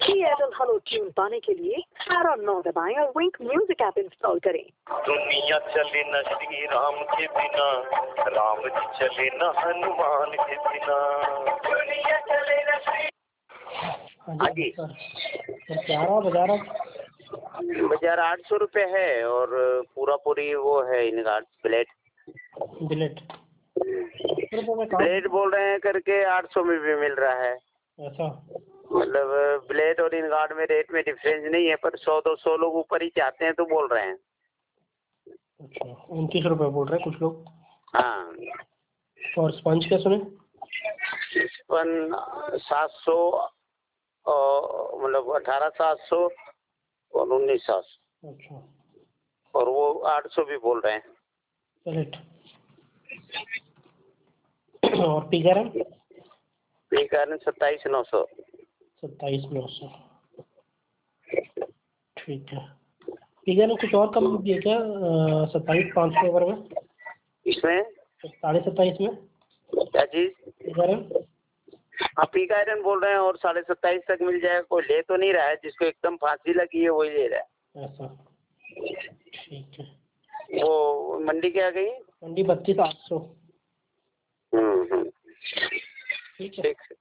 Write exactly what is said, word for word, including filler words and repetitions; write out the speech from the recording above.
Airtel hello tune पाने के लिए सारा नौ दबाएं और विंक म्यूजिक ऐप इंस्टॉल करें। दुनिया चले न श्री राम के बिना, राम जी चले न हनुमान के बिना। दुनिया चले न श्री हाँ जी सर, सर क्या रहा बाजार? बाजार आठ सौ रुपये है और पूरा पूरी वो है इनका प्लेट बिलेट ब्लेड बोल रहे हैं करके आठ सौ में भी मिल रहा है। ऐसा मतलब ब्लेड और इन गार्ड में रेट में डिफरेंस नहीं है, पर सौ दो सौ लोग ऊपर ही चाहते हैं तो बोल रहे हैं। अच्छा, उनतीस रुपये बोल रहे हैं कुछ लोग। हाँ, और स्पंज क्या सुने? स्पन सात सौ मतलब अठारह सात सौ और उन्नीस सात सौ। अच्छा, और वो आठ सौ भी बोल रहे हैं प्लेट। और पीकर पीकर सत्ताईस नौ सौ सत्ताईस नौ सौ ठीक है। पीकर ने कुछ और कम दिए क्या? सत्ताईस पाँच सौ अगर में इसमें साढ़े सत्ताईस में क्या चीज पीकर? हाँ, पीक आयरन बोल रहे हैं और साढ़े सत्ताईस तक मिल जाएगा। कोई ले तो नहीं रहा है, जिसको एकदम फांसी लगी है वही ले रहा है। ऐसा ठीक है। वो मंडी क्या गई? मंडी बत्तीस आठ सौ। हम्म हम्म ठीक है। ठीक है।